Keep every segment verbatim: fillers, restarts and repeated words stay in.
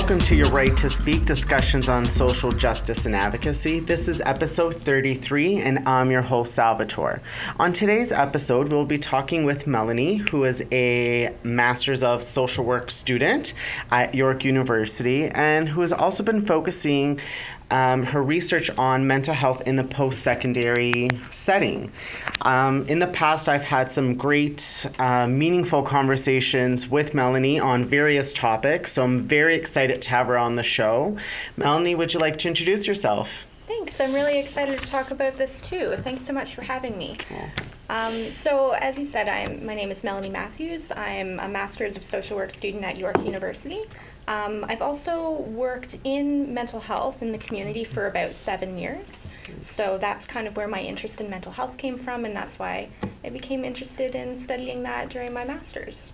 Welcome to Your Right to Speak, discussions on social justice and advocacy. This is episode thirty-three, and I'm your host, Salvatore. On today's episode, we'll be talking with Melanie, who is a Master's of Social Work student at York University, and who has also been focusing Um, her research on mental health in the post-secondary setting. Um, in the past, I've had some great, uh, meaningful conversations with Melanie on various topics, so I'm very excited to have her on the show. Melanie, would you like to introduce yourself? Thanks. I'm really excited to talk about this too. Thanks so much for having me. Um, so, as you said, I'm, my name is Melanie Matthews. I'm a Master's of Social Work student at York University. Um, I've also worked in mental health in the community for about seven years. So that's kind of where my interest in mental health came from, and that's why I became interested in studying that during my master's.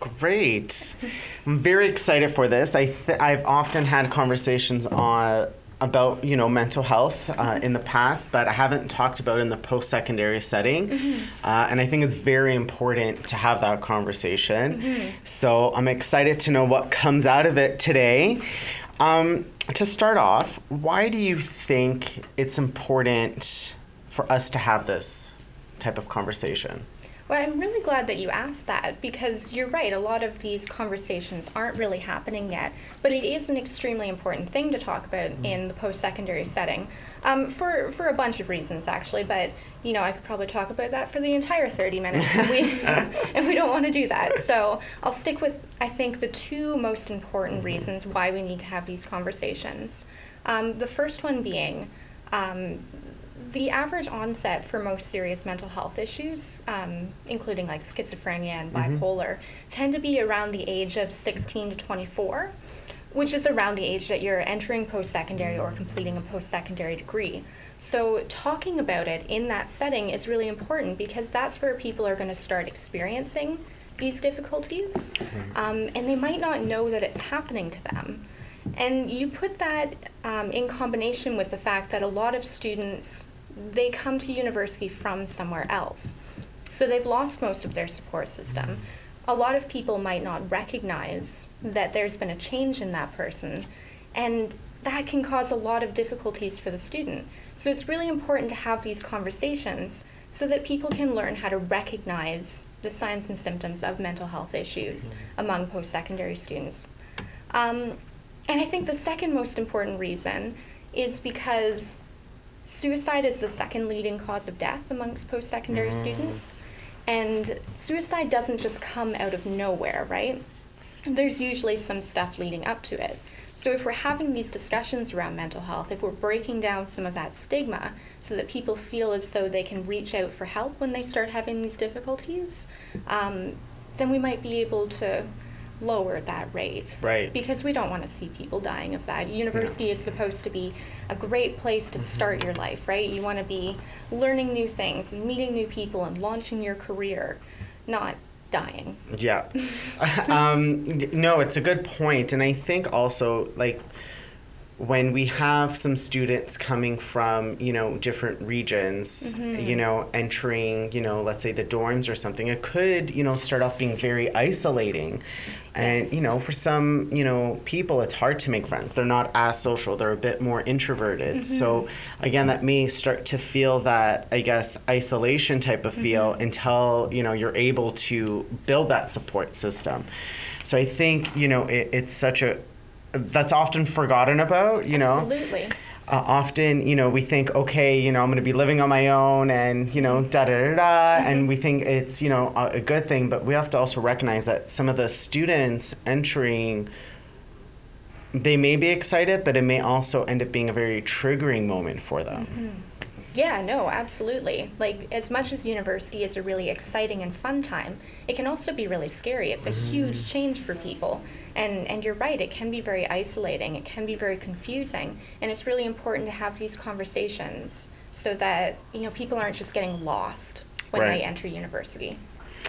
Great. I'm very excited for this. I th- I've often had conversations on about, you know, mental health uh, in the past, but I haven't talked about it in the post-secondary setting. Mm-hmm. Uh, and I think it's very important to have that conversation. Mm-hmm. So I'm excited to know what comes out of it today. Um, to start off, why do you think it's important for us to have this type of conversation? Well, I'm really glad that you asked that, because you're right, a lot of these conversations aren't really happening yet, but it is an extremely important thing to talk about mm-hmm. in the post-secondary setting, um, for, for a bunch of reasons actually, but you know, I could probably talk about that for the entire thirty minutes, and we, and we don't want to do that. So I'll stick with, I think, the two most important mm-hmm. reasons why we need to have these conversations. Um, the first one being, um, the average onset for most serious mental health issues, um, including like schizophrenia and bipolar, mm-hmm. tend to be around the age of sixteen to twenty-four, which is around the age that you're entering post-secondary or completing a post-secondary degree. So talking about it in that setting is really important, because that's where people are going to start experiencing these difficulties, mm-hmm. um, and they might not know that it's happening to them. And you put that um, in combination with the fact that a lot of students, they come to university from somewhere else. So they've lost most of their support system. A lot of people might not recognize that there's been a change in that person, and that can cause a lot of difficulties for the student. So it's really important to have these conversations so that people can learn how to recognize the signs and symptoms of mental health issues among post-secondary students. Um, and I think the second most important reason is because suicide is the second leading cause of death amongst post-secondary mm. students, and suicide doesn't just come out of nowhere, right? There's usually some stuff leading up to it. So if we're having these discussions around mental health, if we're breaking down some of that stigma so that people feel as though they can reach out for help when they start having these difficulties, um, then we might be able to lower that rate. Right. Because we don't want to see people dying of that. University no. is supposed to be a great place to start your life, right? You want to be learning new things and meeting new people and launching your career, not dying. Yeah. um, no, it's a good point. And I think also, like, when we have some students coming from, you know, different regions, mm-hmm. you know, entering, you know, let's say the dorms or something, it could, you know, start off being very isolating. And, you know, for some, you know, people, it's hard to make friends. They're not as social. They're a bit more introverted. Mm-hmm. So, again, that may start to feel that, I guess, isolation type of feel mm-hmm. until, you know, you're able to build that support system. So I think, you know, it, it's such a, that's often forgotten about, you know. Absolutely. Uh, often, you know, we think, okay, you know, I'm going to be living on my own and, you know, da da da da, mm-hmm. and we think it's, you know, a, a good thing, but we have to also recognize that some of the students entering, they may be excited, but it may also end up being a very triggering moment for them. Mm-hmm. Yeah, no, absolutely. Like, as much as university is a really exciting and fun time, it can also be really scary. It's a mm-hmm. huge change for people. And and you're right, it can be very isolating, it can be very confusing, and it's really important to have these conversations so that, you know, people aren't just getting lost when right. they enter university.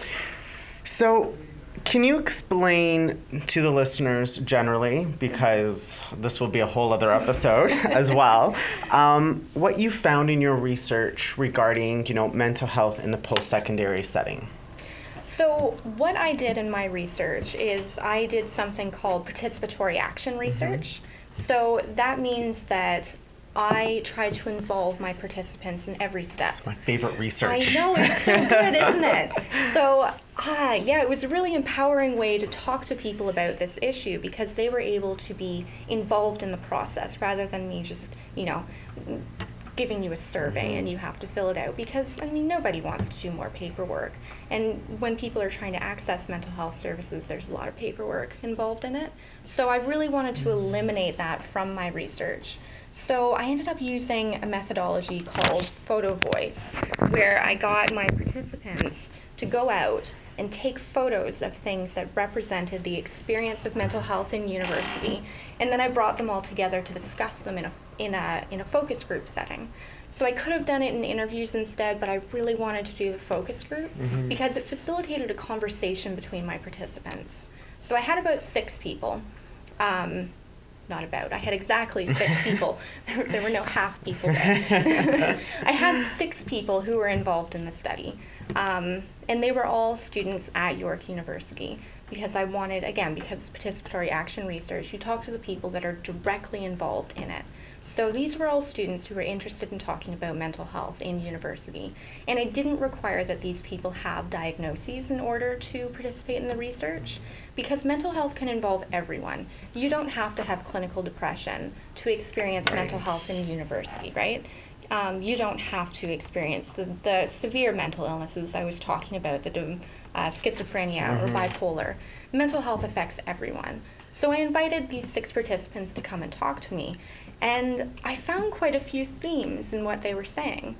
So, can you explain to the listeners generally, because this will be a whole other episode as well, um, what you found in your research regarding, you know, mental health in the post-secondary setting? So what I did in my research is I did something called participatory action research. Mm-hmm. So that means that I tried to involve my participants in every step. That's my favorite research. I know, it's so good, isn't it? So, ah, yeah, it was a really empowering way to talk to people about this issue because they were able to be involved in the process rather than me just, you know, giving you a survey and you have to fill it out because, I mean, nobody wants to do more paperwork. And when people are trying to access mental health services, there's a lot of paperwork involved in it. So I really wanted to eliminate that from my research. So I ended up using a methodology called Photo Voice, where I got my participants to go out and take photos of things that represented the experience of mental health in university, and then I brought them all together to discuss them in a in a in a focus group setting. So I could have done it in interviews instead, but I really wanted to do the focus group mm-hmm. because it facilitated a conversation between my participants. So I had about six people. Um, not about, I had exactly six people. There, there were no half people there. I had six people who were involved in the study. Um, and they were all students at York University because I wanted, again, because it's participatory action research, you talk to the people that are directly involved in it. So these were all students who were interested in talking about mental health in university. And it didn't require that these people have diagnoses in order to participate in the research because mental health can involve everyone. You don't have to have clinical depression to experience right. mental health in university, right? Um, you don't have to experience the, the severe mental illnesses I was talking about, the uh, schizophrenia mm-hmm. or bipolar. Mental health affects everyone. So I invited these six participants to come and talk to me, and I found quite a few themes in what they were saying.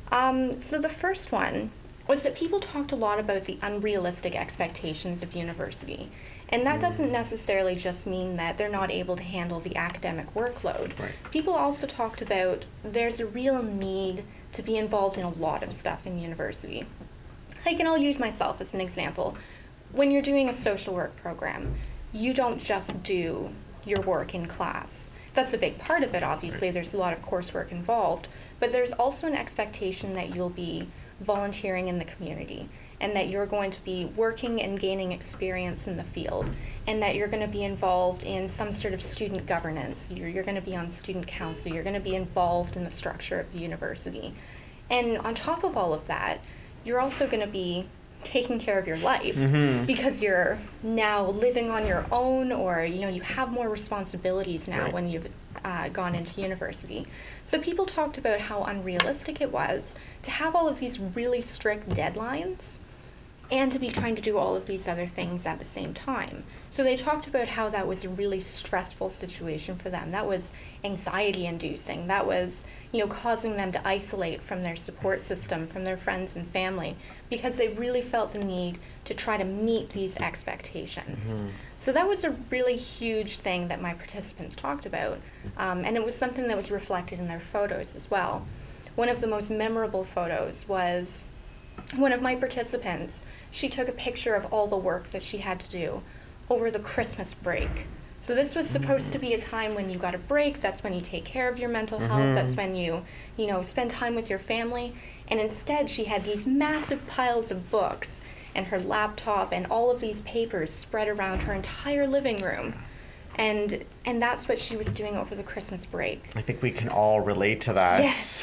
Um, so the first one was that people talked a lot about the unrealistic expectations of university. And that doesn't necessarily just mean that they're not able to handle the academic workload. Right. People also talked about there's a real need to be involved in a lot of stuff in university. Like, and I'll use myself as an example. When you're doing a social work program, you don't just do your work in class. That's a big part of it, obviously. Right. There's a lot of coursework involved. But there's also an expectation that you'll be volunteering in the community, and that you're going to be working and gaining experience in the field, and that you're going to be involved in some sort of student governance. You're, you're going to be on student council. You're going to be involved in the structure of the university. And on top of all of that, you're also going to be taking care of your life mm-hmm. because you're now living on your own, or you know you have more responsibilities now right. when you've uh, gone into university. So people talked about how unrealistic it was to have all of these really strict deadlines and to be trying to do all of these other things at the same time. So they talked about how that was a really stressful situation for them. That was anxiety inducing. That was, you know, causing them to isolate from their support system, from their friends and family, because they really felt the need to try to meet these expectations. Mm-hmm. So that was a really huge thing that my participants talked about, um, and it was something that was reflected in their photos as well. One of the most memorable photos was one of my participants. She took a picture of all the work that she had to do over the Christmas break. So this was supposed to be a time when you got a break. That's when you take care of your mental health. Mm-hmm. That's when you, you know, spend time with your family. And instead, she had these massive piles of books and her laptop and all of these papers spread around her entire living room. And and that's what she was doing over the Christmas break. I think we can all relate to that. Yes.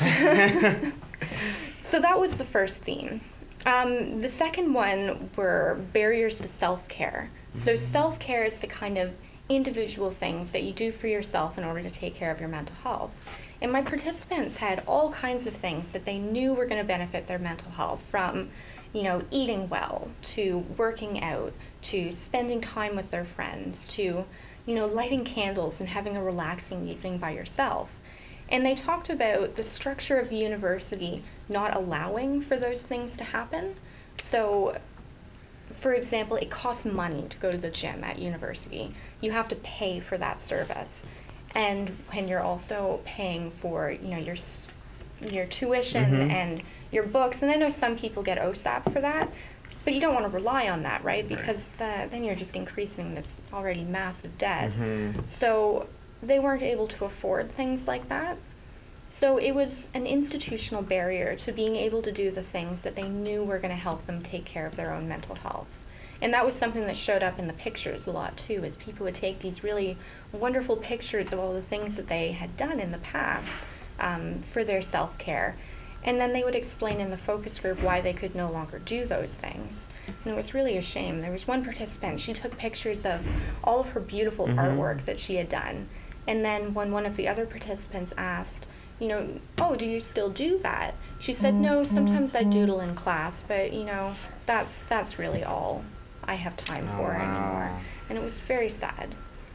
So that was the first theme. Um, the second one were barriers to self-care. So self-care is the kind of individual things that you do for yourself in order to take care of your mental health. And my participants had all kinds of things that they knew were going to benefit their mental health, from, you know, eating well, to working out, to spending time with their friends, to, you know, lighting candles and having a relaxing evening by yourself. And they talked about the structure of the university not allowing for those things to happen. So, for example, it costs money to go to the gym at university. You have to pay for that service. And when you're also paying for, you know, your your tuition mm-hmm. and your books, and I know some people get O S A P for that, but you don't want to rely on that, right? Because the, then you're just increasing this already massive debt. Mm-hmm. So they weren't able to afford things like that. So it was an institutional barrier to being able to do the things that they knew were going to help them take care of their own mental health. And that was something that showed up in the pictures a lot too, as people would take these really wonderful pictures of all the things that they had done in the past um, for their self-care. And then they would explain in the focus group why they could no longer do those things. And it was really a shame. There was one participant, she took pictures of all of her beautiful mm-hmm. artwork that she had done. And then when one of the other participants asked, you know, oh, do you still do that? She said, no, sometimes I doodle in class, but, you know, that's that's really all I have time for oh, wow. anymore. And it was very sad.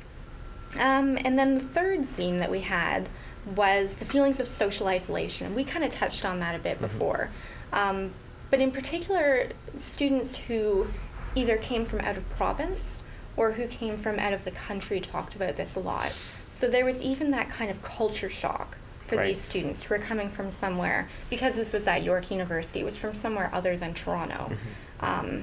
Um, and then the third theme that we had was the feelings of social isolation. And we kind of touched on that a bit mm-hmm. before. Um, but in particular, students who either came from out of province or who came from out of the country talked about this a lot. So there was even that kind of culture shock for right. these students who were coming from somewhere, because this was at York University, it was from somewhere other than Toronto. Mm-hmm. Um,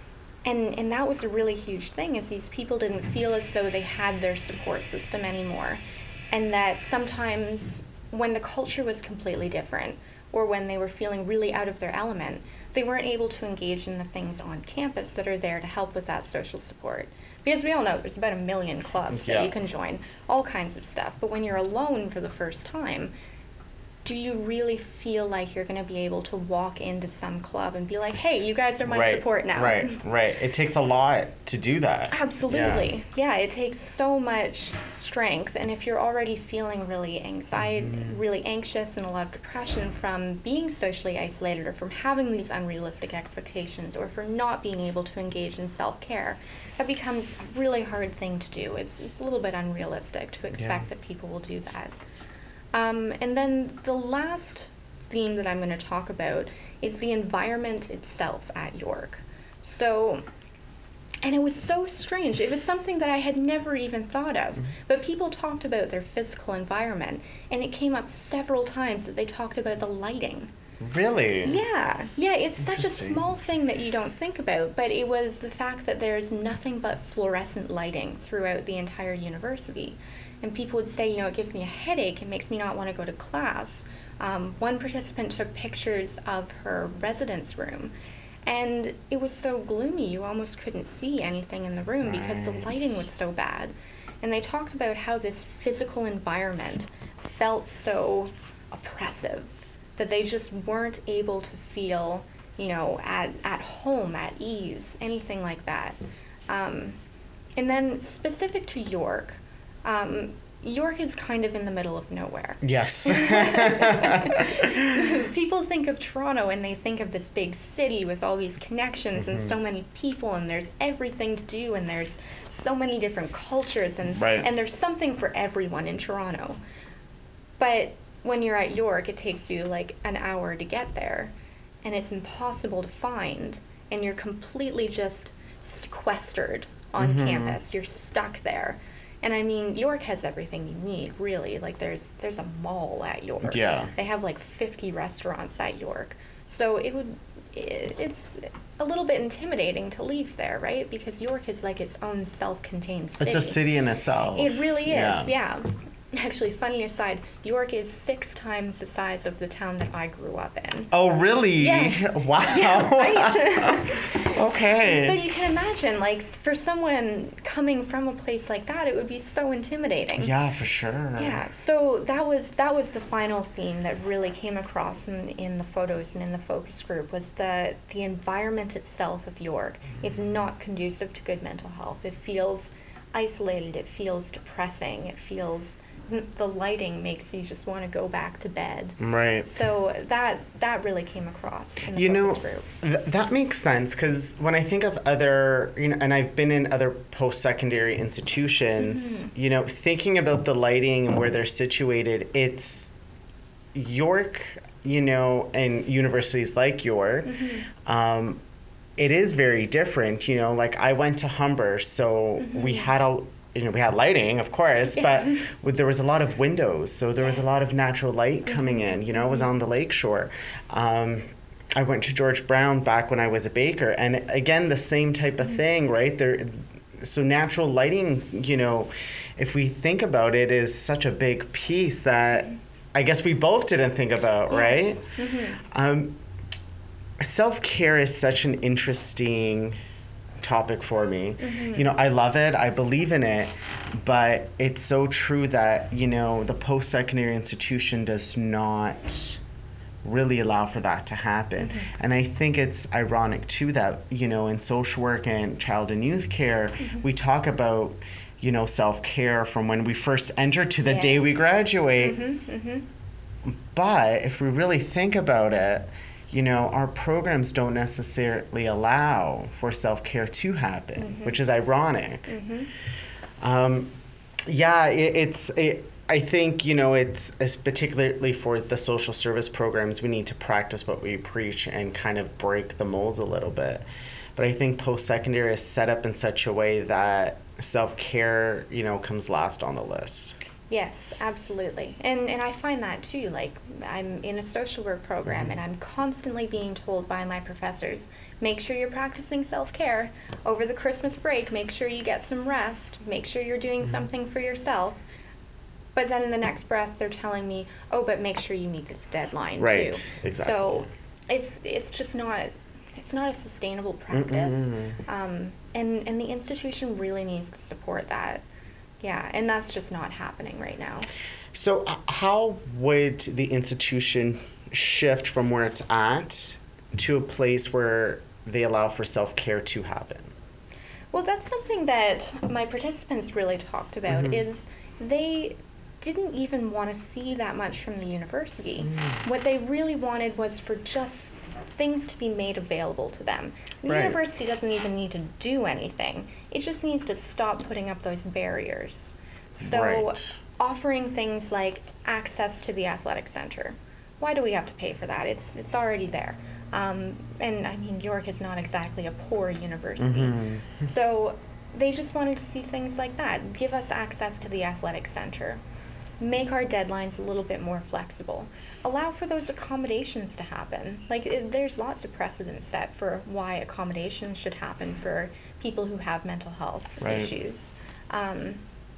and, and that was a really huge thing, is these people didn't feel as though they had their support system anymore. And that sometimes when the culture was completely different, or when they were feeling really out of their element, they weren't able to engage in the things on campus that are there to help with that social support. Because we all know there's about a million clubs yeah. that you can join, all kinds of stuff. But when you're alone for the first time, do you really feel like you're going to be able to walk into some club and be like, hey, you guys are my right, support now? Right, right. It takes a lot to do that. Absolutely. Yeah, yeah, it takes so much strength. And if you're already feeling really anxiety, mm-hmm. really anxious and a lot of depression from being socially isolated, or from having these unrealistic expectations, or for not being able to engage in self-care, that becomes a really hard thing to do. It's, it's a little bit unrealistic to expect yeah. that people will do that. Um, and then the last theme that I'm going to talk about is the environment itself at York. So, and it was so strange. It was something that I had never even thought of. But people talked about their physical environment, and it came up several times that they talked about the lighting. Really? Yeah. Yeah, it's such a small thing that you don't think about, but it was the fact that there's nothing but fluorescent lighting throughout the entire university. And people would say, you know, it gives me a headache, it makes me not want to go to class. Um, one participant took pictures of her residence room, and it was so gloomy you almost couldn't see anything in the room right. because the lighting was so bad. And they talked about how this physical environment felt so oppressive that they just weren't able to feel, you know, at, at home, at ease, anything like that. Um, and then specific to York, Um, York is kind of in the middle of nowhere. Yes. People think of Toronto and they think of this big city with all these connections mm-hmm. and so many people, and there's everything to do, and there's so many different cultures, and right. and there's something for everyone in Toronto. But when you're at York, it takes you like an hour to get there, and it's impossible to find, and you're completely just sequestered on mm-hmm. campus. You're stuck there. And I mean, York has everything you need, really. Like, there's there's a mall at York. Yeah. They have like fifty restaurants at York. So it would, it, it's a little bit intimidating to leave there, right? Because York is like its own self-contained city. It's a city in itself. It really is, yeah. yeah. Actually, funny aside, York is six times the size of the town that I grew up in. Oh, really? Yeah. Wow. Yeah, right? Okay. So you can imagine, like, for someone coming from a place like that, it would be so intimidating. Yeah, for sure. Yeah. So that was that was the final theme that really came across in, in the photos and in the focus group, was the the environment itself of York is not conducive to good mental health. It feels isolated. It feels depressing. It feels, the lighting makes you just want to go back to bed. Right. So that that really came across in the you know, focus group. Th- that makes sense, because when I think of other, you know, and I've been in other post-secondary institutions, mm-hmm. you know, thinking about the lighting and where they're situated, it's York, you know, and universities like York, mm-hmm. um, it is very different, you know, like I went to Humber, so mm-hmm. we had a, you know, we had lighting, of course, but with, there was a lot of windows, so there was a lot of natural light coming in, you know, it was on the lakeshore. Um, I went to George Brown back when I was a baker, and again, the same type of thing, right? There, so natural lighting, you know, if we think about it, is such a big piece that I guess we both didn't think about, Yes. right? Mm-hmm. Um, self-care is such an interesting topic for me. Mm-hmm. You know, I love it, I believe in it, but it's so true that, you know, the post-secondary institution does not really allow for that to happen. Mm-hmm. And I think it's ironic too that, you know, in social work and child and youth care, Mm-hmm. we talk about, you know, self-care from when we first enter to the Yes. day we graduate. Mm-hmm. Mm-hmm. But if we really think about it, you know, our programs don't necessarily allow for self-care to happen, Mm-hmm. which is ironic. Mm-hmm. Um, yeah, it, it's. It, I think, you know, it's, it's particularly for the social service programs, we need to practice what we preach and kind of break the mold a little bit. But I think post-secondary is set up in such a way that self-care, you know, comes last on the list. Yes, absolutely. And and I find that too. Like, I'm in a social work program Mm-hmm. and I'm constantly being told by my professors, make sure you're practicing self-care over the Christmas break, make sure you get some rest, make sure you're doing Mm-hmm. something for yourself. But then in the next breath they're telling me, oh, but make sure you meet this deadline Right, too. exactly. So it's it's just not it's not a sustainable practice. Mm-mm. Um, and and the institution really needs to support that. Yeah, and that's just not happening right now. So h- how would the institution shift from where it's at to a place where they allow for self-care to happen? Well, that's something that my participants really talked about. Mhm. Is they didn't even want to see that much from the university. Mm. What they really wanted was for just things to be made available to them. The Right. university doesn't even need to do anything. It just needs to stop putting up those barriers. So Right. offering things like access to the athletic center. Why do we have to pay for that? It's it's already there. Um, and I mean, York is not exactly a poor university. Mhm. So they just wanted to see things like that. Give us access to the athletic center. Make our deadlines a little bit more flexible. Allow for those accommodations to happen. Like, it, there's lots of precedent set for why accommodations should happen for people who have mental health Right. issues. Um,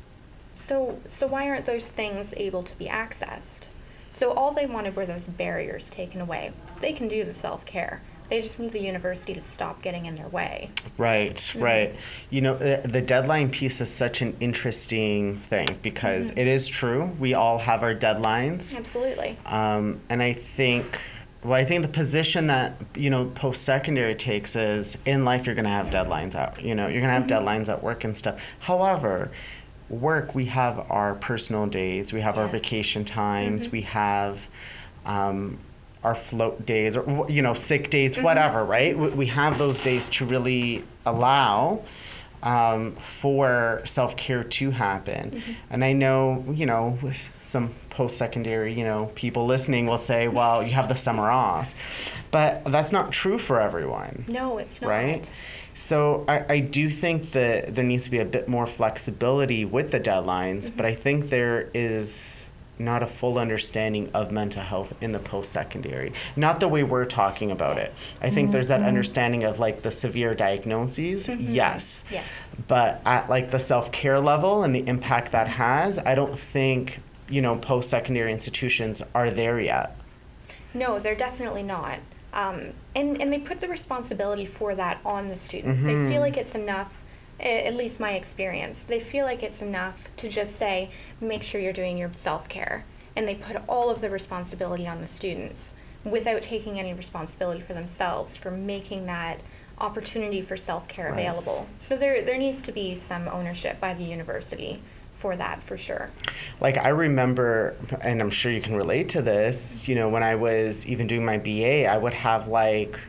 so, so why aren't those things able to be accessed? So all they wanted were those barriers taken away. They can do the self-care. They just need the university to stop getting in their way. Right, Mhm. right. You know, the, the deadline piece is such an interesting thing because Mhm. it is true. We all have our deadlines. Absolutely. Um, and I think, well, I think the position that, you know, post-secondary takes is in life you're going to have deadlines out. You know, you're going to have Mhm. deadlines at work and stuff. However, work, we have our personal days, we have our Yes. vacation times, Mhm. we have um, our float days, or, you know, sick days, Mhm. whatever, right? We, we have those days to really allow um, for self-care to happen. Mhm. And I know, you know, with some post-secondary, you know, people listening will say, well, you have the summer off. But that's not true for everyone, No, it's not. right? So I, I do think that there needs to be a bit more flexibility with the deadlines, Mhm. but I think there is not a full understanding of mental health in the post-secondary. Not the way we're talking about Yes. it. I think there's that Mhm. understanding of like the severe diagnoses, Mhm. yes. Yes. But at like the self-care level and the impact that has, I don't think, you know, post-secondary institutions are there yet. No, they're definitely not. Um, and, and they put the responsibility for that on the students. Mhm. They feel like it's enough, a- at least my experience, they feel like it's enough to just say, make sure you're doing your self-care. And they put all of the responsibility on the students without taking any responsibility for themselves for making that opportunity for self-care Right. available. So there, there needs to be some ownership by the university for that, for sure. Like I remember, and I'm sure you can relate to this, you know, when I was even doing my B A, I would have like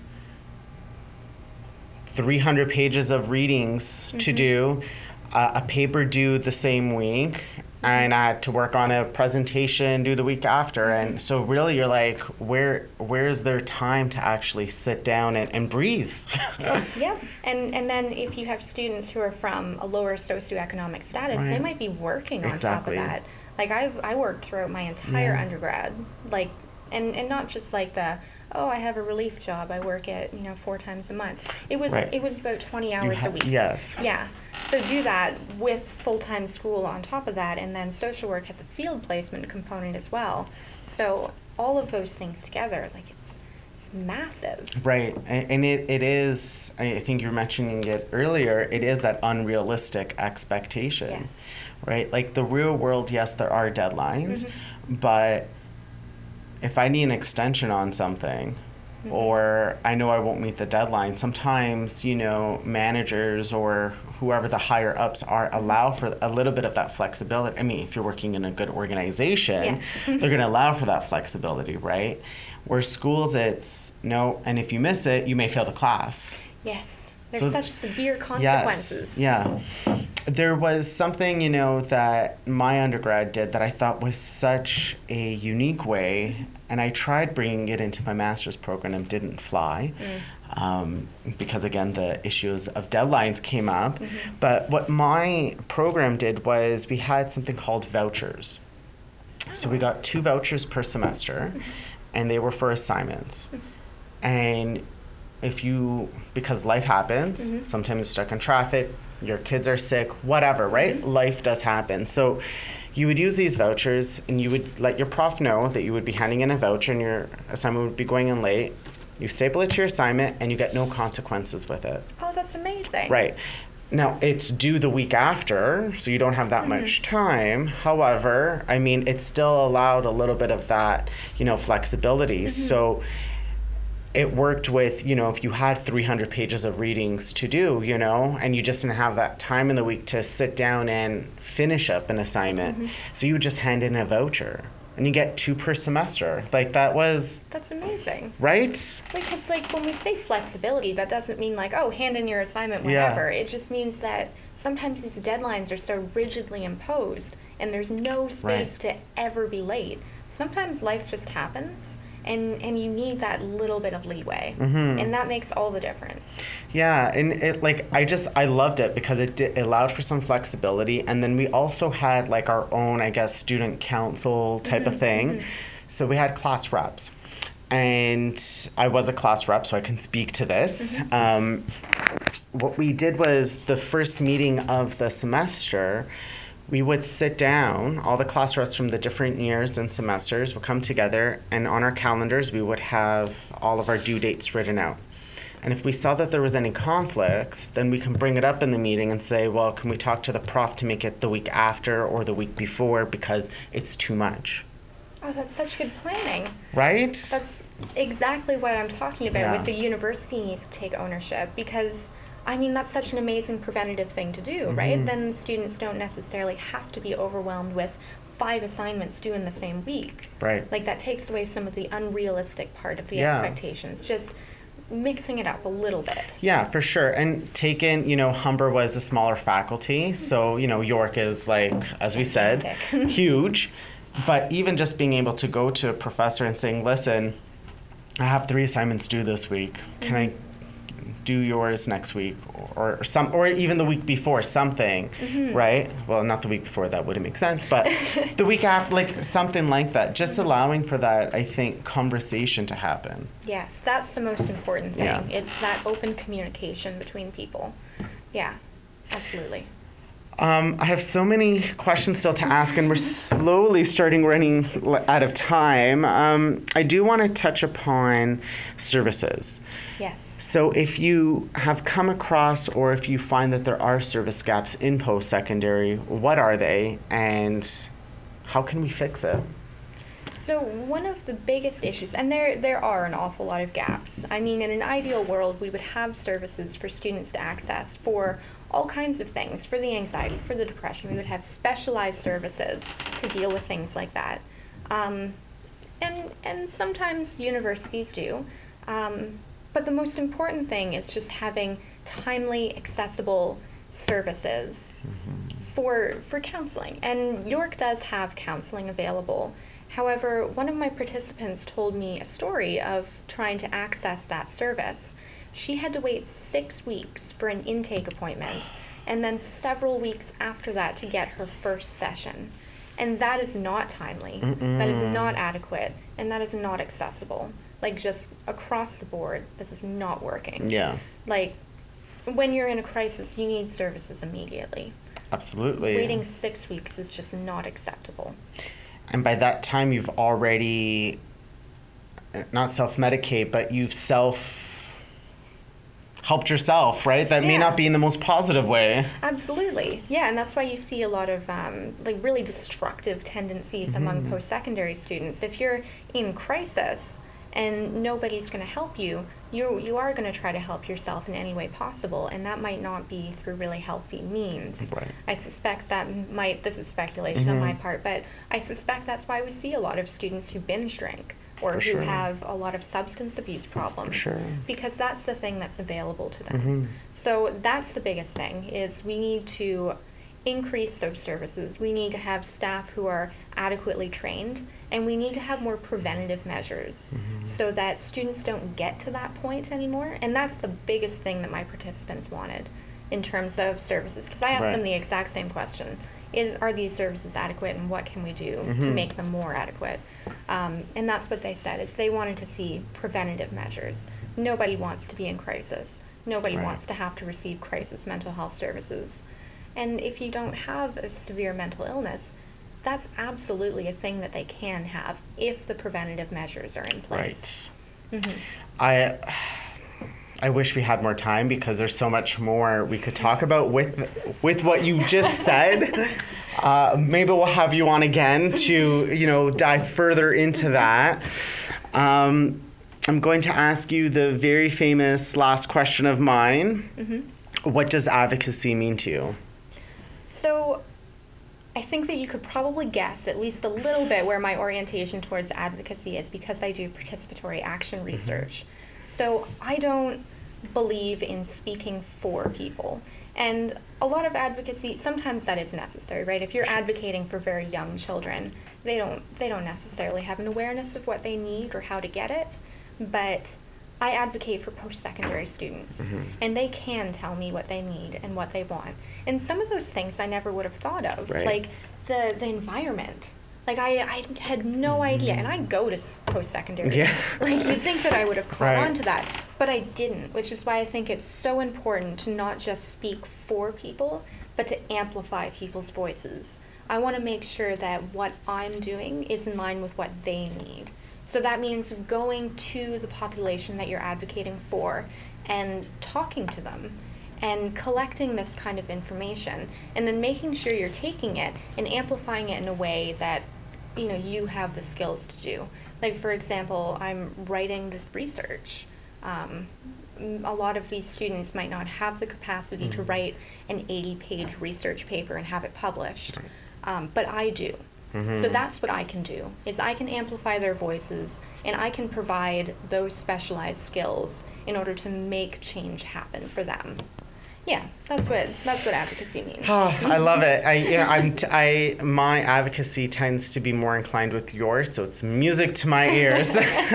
three hundred pages of readings to Mhm. do, uh, a paper due the same week, and I had to work on a presentation due the week after. And so really you're like, where where's their time to actually sit down and, and breathe? Yeah, and and then if you have students who are from a lower socioeconomic status, they Right. might be working on Exactly. top of that. Like I've I worked throughout my entire Yeah. undergrad, like and and not just like the, oh, I have a relief job, I work it, you know, four times a month. It was Right. it was about twenty hours ha- a week. yes. Yeah. So do that with full-time school on top of that, and then social work has a field placement component as well. So all of those things together, like it's, it's massive. Right, and, and it, it is, I think you were mentioning it earlier, it is that unrealistic expectation, Yes. right? Like the real world, yes, there are deadlines, Mm-hmm. but if I need an extension on something, Mhm. or I know I won't meet the deadline, sometimes, you know, managers or whoever the higher ups are allow for a little bit of that flexibility. I mean, if you're working in a good organization, Yes. they're going to allow for that flexibility, right? Where schools, it's no, and if you miss it, you may fail the class. Yes. There's So- such severe consequences. Yes, yeah. There was something, you know, that my undergrad did that I thought was such a unique way, and I tried bringing it into my master's program and didn't fly. Mm. Um, because again, the issues of deadlines came up. Mm-hmm. But what my program did was we had something called vouchers. So we got two vouchers per semester, and they were for assignments. And if you, because life happens, Mhm. sometimes you're stuck in traffic, your kids are sick, whatever, right? Mhm. Life does happen. So you would use these vouchers, and you would let your prof know that you would be handing in a voucher and your assignment would be going in late. You staple it to your assignment, and you get no consequences with it. Oh, that's amazing. Right. Now, it's due the week after, so you don't have that Mhm. much time. However, I mean, it still allowed a little bit of that, you know, flexibility. Mhm. So it worked with, you know, if you had three hundred pages of readings to do, you know, and you just didn't have that time in the week to sit down and finish up an assignment. Mhm. So you would just hand in a voucher, and you get two per semester. Like, that was, That's amazing. right? Because like when we say flexibility, that doesn't mean like, oh, hand in your assignment Yeah. whenever. It just means that sometimes these deadlines are so rigidly imposed and there's no space to ever be late. Sometimes life just happens, and and you need that little bit of leeway. Mhm. And that makes all the difference. Yeah, and it like I just I loved it because it, di- it allowed for some flexibility, and then we also had like our own, I guess, student council type of Mhm, thing. mhm. So we had class reps, and I was a class rep, so I can speak to this. Mhm. Um, what we did was the first meeting of the semester, we would sit down, all the class reps from the different years and semesters would come together, and on our calendars we would have all of our due dates written out. And if we saw that there was any conflicts, then we can bring it up in the meeting and say, well, can we talk to the prof to make it the week after or the week before because it's too much, Oh, that's such good planning. right? That's exactly what I'm talking about Yeah. with the university needs to take ownership, because I mean that's such an amazing preventative thing to do, right? Mhm. Then students don't necessarily have to be overwhelmed with five assignments due in the same week. Right. Like that takes away some of the unrealistic part of the Yeah. expectations. Just mixing it up a little bit. Yeah, for sure. And taken, you know, Humber was a smaller faculty, so, you know, York is like, as we said, Gigantic. huge. But even just being able to go to a professor and saying, listen, I have three assignments due this week. Can I do yours next week, or, or some, or even the week before, something, Mhm. right? Well, not the week before, that wouldn't make sense, but the week after, like something like that. Just allowing for that, I think, conversation to happen. Yes, that's the most important thing. Yeah. It's that open communication between people. Yeah, absolutely. Um, I have so many questions still to ask, and we're slowly starting running l- out of time. Um, I do want to touch upon services. Yes. So if you have come across, or if you find that there are service gaps in post-secondary, what are they, and how can we fix it? So one of the biggest issues, and there there are an awful lot of gaps. I mean, in an ideal world, we would have services for students to access for all kinds of things, for the anxiety, for the depression. We would have specialized services to deal with things like that. Um, and and sometimes universities do. Um, but the most important thing is just having timely, accessible services for for counseling. And York does have counseling available. However, one of my participants told me a story of trying to access that service. She had to wait six weeks for an intake appointment, and then several weeks after that to get her first session. And that is not timely. Mm-mm. That is not adequate. And that is not accessible. Like, just across the board, this is not working. Yeah. Like, when you're in a crisis, you need services immediately. Absolutely. Waiting six weeks is just not acceptable. And by that time, you've already, not self-medicate, but you've self... helped yourself, right? That may Yeah. not be in the most positive way. Absolutely. Yeah, and that's why you see a lot of um, like really destructive tendencies Mm-hmm. among post-secondary students. If you're in crisis and nobody's going to help you, you you are going to try to help yourself in any way possible, and that might not be through really healthy means. Right. I suspect that might, this is speculation Mm-hmm. on my part, but I suspect that's why we see a lot of students who binge drink or For who sure. have a lot of substance abuse problems. sure. Because that's the thing that's available to them. Mm-hmm. So that's the biggest thing, is we need to increase those services. We need to have staff who are adequately trained, and we need to have more preventative measures Mm-hmm. so that students don't get to that point anymore. And that's the biggest thing that my participants wanted in terms of services, because I asked Right. them the exact same question. Is, are these services adequate, and what can we do to Mhm. make them more adequate? Um, and that's what they said, is they wanted to see preventative measures. Nobody wants to be in crisis. Nobody Right. wants to have to receive crisis mental health services. And if you don't have a severe mental illness, that's absolutely a thing that they can have if the preventative measures are in place. Right. Mhm. I I wish we had more time, because there's so much more we could talk about with with what you just said. Uh, maybe we'll have you on again to, you know, dive further into that. Um, I'm going to ask you the very famous last question of mine. Mhm. What does advocacy mean to you? So I think that you could probably guess at least a little bit where my orientation towards advocacy is, because I do participatory action research. So I don't believe in speaking for people. And a lot of advocacy, sometimes that is necessary, right? If you're advocating for very young children, they don't they don't necessarily have an awareness of what they need or how to get it. But I advocate for post-secondary students, Mhm. and they can tell me what they need and what they want. And some of those things I never would have thought of, Right. like the the environment. Like I, I had no idea, and I go to s- post-secondary. Yeah. Like you'd think that I would have caught Right. on to that, but I didn't, which is why I think it's so important to not just speak for people, but to amplify people's voices. I want to make sure that what I'm doing is in line with what they need. So that means going to the population that you're advocating for and talking to them and collecting this kind of information, and then making sure you're taking it and amplifying it in a way that, you know, you have the skills to do. Like, for example, I'm writing this research. Um, m- a lot of these students might not have the capacity to write an eighty-page research paper and have it published, um, but I do. Mhm. So that's what I can do, is I can amplify their voices, and I can provide those specialized skills in order to make change happen for them. Yeah, that's what that's what advocacy means. Oh, I love it. I, you know, I'm, t- I, my advocacy tends to be more inclined with yours, so it's music to my ears.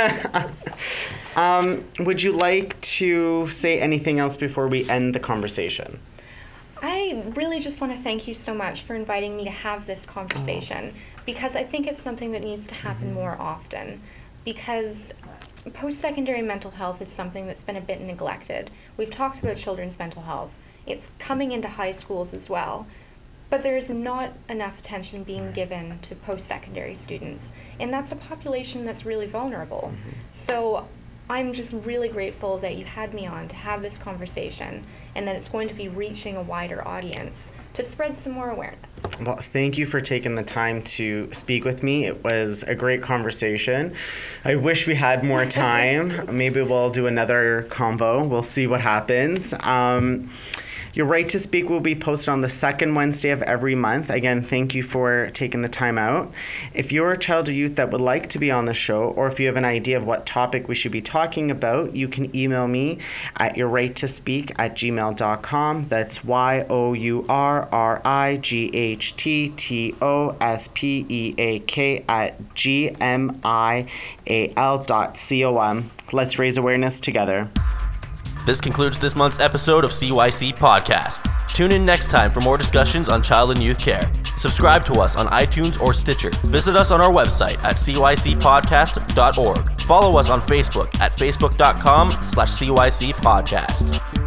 um, would you like to say anything else before we end the conversation? I really just want to thank you so much for inviting me to have this conversation, because I think it's something that needs to happen more often, because post-secondary mental health is something that's been a bit neglected. We've talked about children's mental health. It's coming into high schools as well, but there's not enough attention being given to post-secondary students, and that's a population that's really vulnerable. So I'm just really grateful that you had me on to have this conversation, and that it's going to be reaching a wider audience to spread some more awareness. Well, thank you for taking the time to speak with me. It was a great conversation. I wish we had more time. Maybe we'll do another convo. We'll see what happens. Um, Your Right to Speak will be posted on the second Wednesday of every month. Again, thank you for taking the time out. If you're a child or youth that would like to be on the show, or if you have an idea of what topic we should be talking about, you can email me at your right to speak at gmail dot com. That's Y O U R R I G H T T O S P E A K at G M I A L dot C O M. Let's raise awareness together. This concludes this month's episode of C Y C Podcast. Tune in next time for more discussions on child and youth care. Subscribe to us on iTunes or Stitcher. Visit us on our website at c y c podcast dot org. Follow us on Facebook at facebook dot com slash c y c podcast.